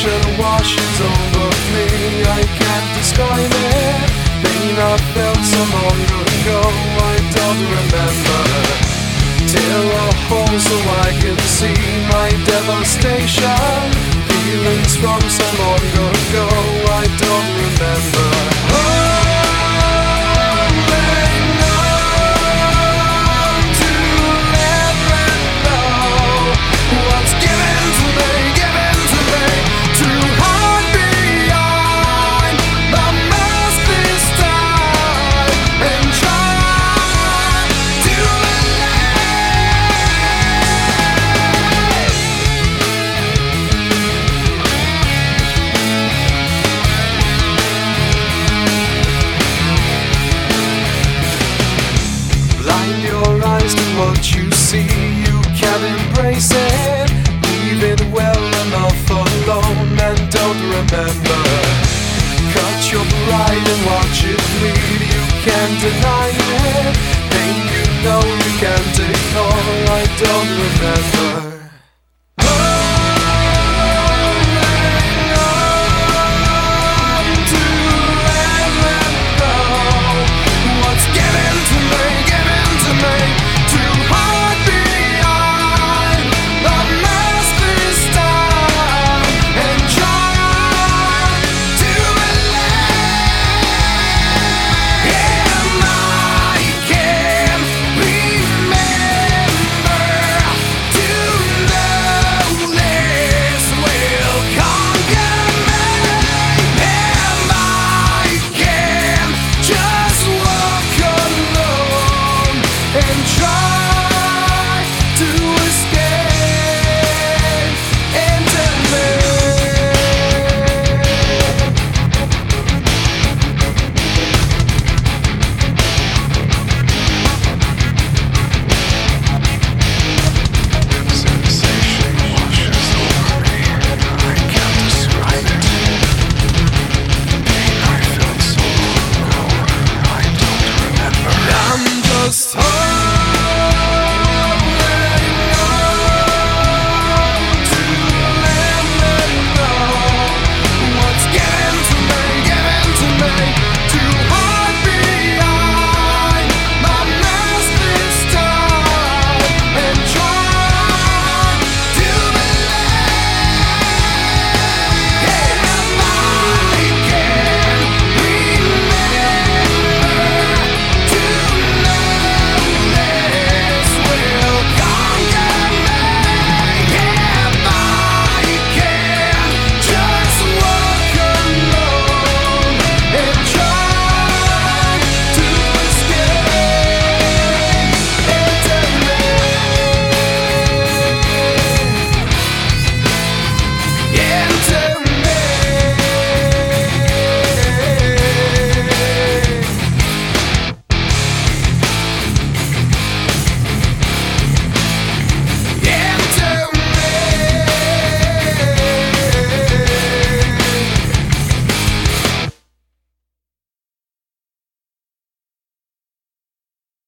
passion washes over me. I can't describe it. Pain I felt so long ago, I don't remember. Tear a hole so I can see my devastation. Feelings from so long ago, I don't remember. What you see, you can embrace it. Leave it well enough alone and don't remember. Cut your pride and watch it bleed. You can't deny it. Pain you know you can't ignore. I don't remember.